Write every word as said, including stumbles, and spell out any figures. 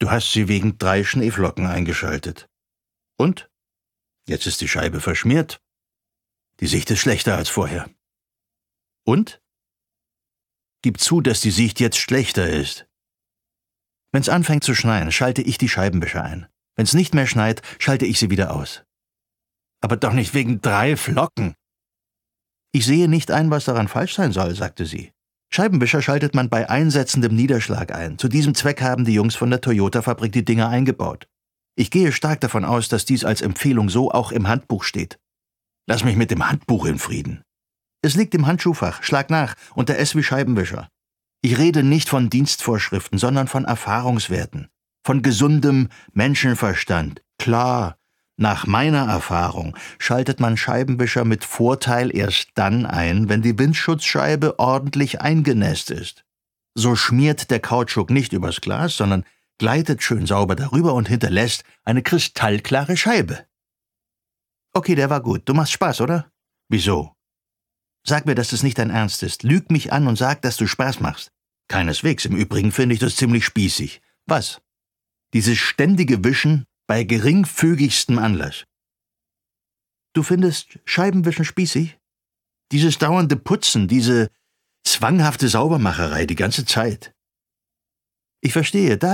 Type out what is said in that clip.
Du hast sie wegen drei Schneeflocken eingeschaltet. Und? Jetzt ist die Scheibe verschmiert. Die Sicht ist schlechter als vorher. Und? Gib zu, dass die Sicht jetzt schlechter ist. Wenn's anfängt zu schneien, schalte ich die Scheibenwischer ein. Wenn's nicht mehr schneit, schalte ich sie wieder aus. Aber doch nicht wegen drei Flocken. Ich sehe nicht ein, was daran falsch sein soll, sagte sie. Scheibenwischer schaltet man bei einsetzendem Niederschlag ein. Zu diesem Zweck haben die Jungs von der Toyota-Fabrik die Dinger eingebaut. Ich gehe stark davon aus, dass dies als Empfehlung so auch im Handbuch steht. Lass mich mit dem Handbuch in Frieden. Es liegt im Handschuhfach, schlag nach, unter S wie Scheibenwischer. Ich rede nicht von Dienstvorschriften, sondern von Erfahrungswerten. Von gesundem Menschenverstand. Klar, nach meiner Erfahrung schaltet man Scheibenwischer mit Vorteil erst dann ein, wenn die Windschutzscheibe ordentlich eingenässt ist. So schmiert der Kautschuk nicht übers Glas, sondern gleitet schön sauber darüber und hinterlässt eine kristallklare Scheibe. Okay, der war gut. Du machst Spaß, oder? Wieso? Sag mir, dass es nicht dein Ernst ist. Lüg mich an und sag, dass du Spaß machst. Keineswegs. Im Übrigen finde ich das ziemlich spießig. Was? Dieses ständige Wischen bei geringfügigstem Anlass. Du findest Scheibenwischen spießig? Dieses dauernde Putzen, diese zwanghafte Saubermacherei die ganze Zeit. Ich verstehe, da